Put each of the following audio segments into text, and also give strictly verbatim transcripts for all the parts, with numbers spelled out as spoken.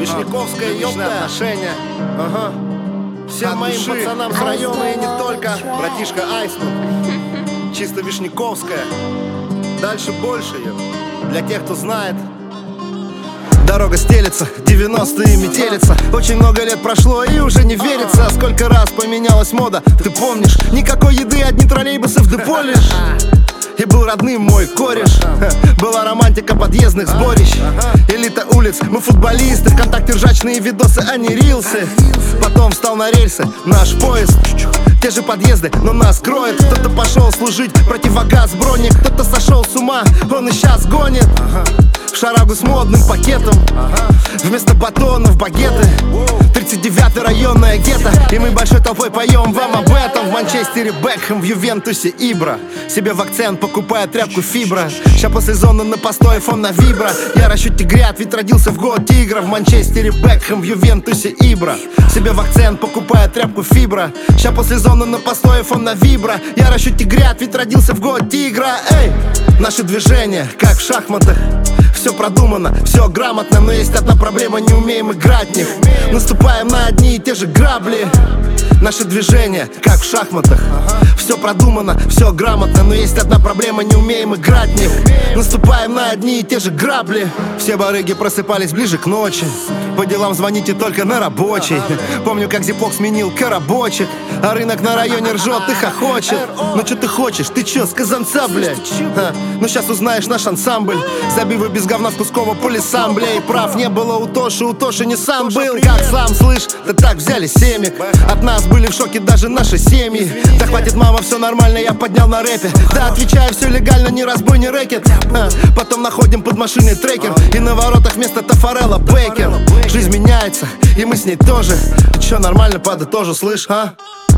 Вишняковское, ёпта, отношения. Ага. Всем моим пацанам с района и не только. Братишка Айстон. Чисто Вишняковская. Дальше больше, ёп. Для тех, кто знает. Дорога стелется, девяностые метелится. Очень много лет прошло и уже не верится. Сколько раз поменялась мода, ты помнишь? Никакой еды, одни троллейбусы в депо лишь. И был родным мой кореш. Была романтика подъездных сборищ. Элита улиц, мы футболисты. ВКонтакте ржачные видосы, а не рилсы. Потом встал на рельсы наш поезд. Те же подъезды, но нас кроет. Кто-то пошел служить, противогаз, броник. Кто-то сошел с ума, он и сейчас гонит в шарагу с модным пакетом. Вместо батонов багеты. Тридцать девятый районная гетто. И мы большой толпой поем вам об этом. В Манчестере Бекхэм, в Ювентусе Ибра. Себе в акцент покупая тряпку фибра. Ща после зоны на постой, фон на вибра. Я расчет тигрят, ведь родился в год тигра. В Манчестере Бекхэм, в Ювентусе Ибра. Себе в акцент покупая тряпку фибра. Ща после зоны на постой, фон на вибра. Я расчет тигрят, ведь родился в год тигра. Эй! Наши движения, как в шахматах. Все продумано, все грамотно, но есть одна проблема, не умеем играть в них. Наступаем на одни и те же грабли. Наши движения, как в шахматах. Все продумано, все грамотно, но есть одна проблема, не умеем играть в них. Наступаем на одни и те же грабли. Все барыги просыпались ближе к ночи. По делам звоните только на рабочий. Помню, как Зипок сменил коробочек. А рынок на районе ржет и хохочет. Ну что ты хочешь? Ты чё, с Казанца, блядь? А, ну сейчас узнаешь наш ансамбль. Забивай без говна в Кусково по лесам, бля. И прав не было у Тоши, у Тоши не сам был. Как сам, слышь, да так взяли семек. От нас были в шоке даже наши семьи. Да хватит, мама, все нормально, я поднял на рэпе. Да, отвечаю, все легально, ни разбой, ни рэкет. а, Потом находим под машиной трекер. И на воротах вместо Тафарелла Бейкер. Жизнь меняется, и мы с ней тоже. Чё, нормально, подытожу, слышь, а?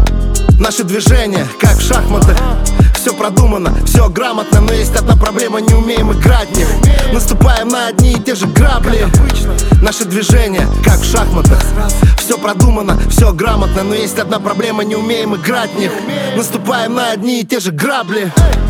Наши движения, как в шахматах. Все продумано, все грамотно, но есть одна проблема, не умеем играть в них. Наступаем на одни и те же грабли. Наши движения, как в шахматах. Все продумано, все грамотно, но есть одна проблема, не умеем играть в них. Наступаем на одни и те же грабли.